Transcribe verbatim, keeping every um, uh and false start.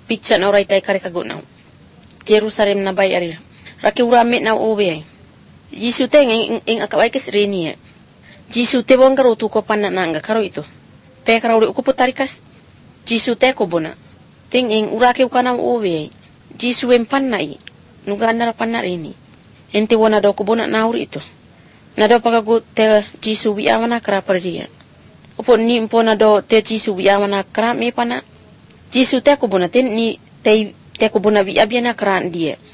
picture na oray tay kare kaguna. Jerusalem na bay ari. Raki urame na obe. Jisu te ing ing akawai kes reni. Jisu te bon karo tu ko panna nanga karo itu. Pe karo uri uku putarikas. Jisu te ko bona. Ting ing urake ukana obe. Jisu em panna i. Nuga andara panna reni. Ente wona do ko bona nauri itu. Nado pagagu te Jisu wi awana kara dia. Opo ni mpona do te Jisu wi awana kara me pana. Jisu te ko bona ten ni te te ko bona wi abiana kara dia.